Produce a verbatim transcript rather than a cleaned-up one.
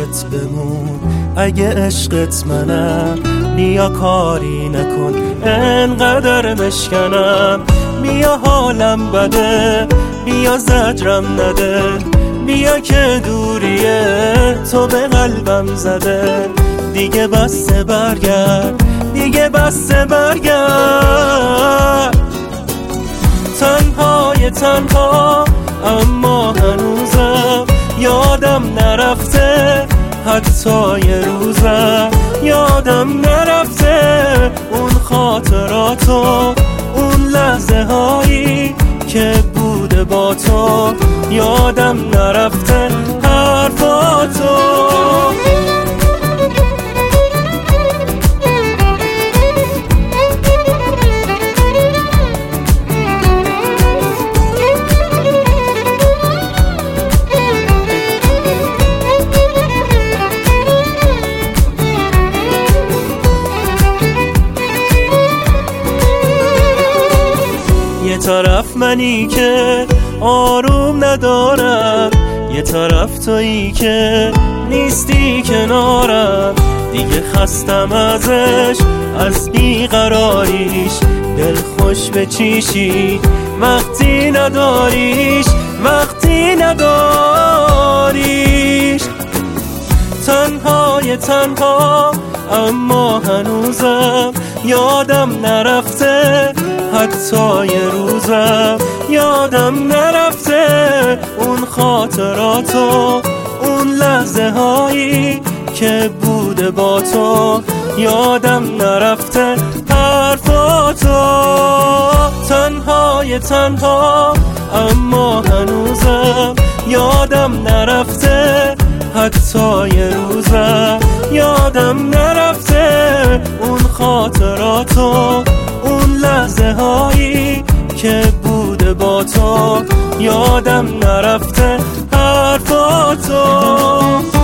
یادت بمون اگه عشقت منم، بیا کاری نکن انقدر مشکنم. بیا حالم بده، بیا زجرم نده، بیا که دوریه تو به قلبم زده. دیگه بسه برگرد، دیگه بسه برگرد. تنهای تنها اما هنوزم یادم نرفته، حتی یه روزم یادم نرفته. اون خاطراتو، اون لحظه هایی که بوده با تو، یادم نرفته حرفاتو. یه طرف منی که آروم ندارم، یه طرف تویی که نیستی کنارم. دیگه خستم ازش، از بیقراریش، دل خوش به چیشی وقتی نداریش، وقتی نداریش. تنهای تنها اما هنوزم یادم نرفته، حتی یه روزم یادم نرفته. اون خاطراتو، اون لحظه هایی که بوده با تو، یادم نرفته حرفاتو. تنهای تنها اما هنوزم یادم نرفته، حتی یه روزم یادم نرفته. اون خاطراتو، اون لحظه هایی که بوده با تو، یادم نرفته حرفاتو.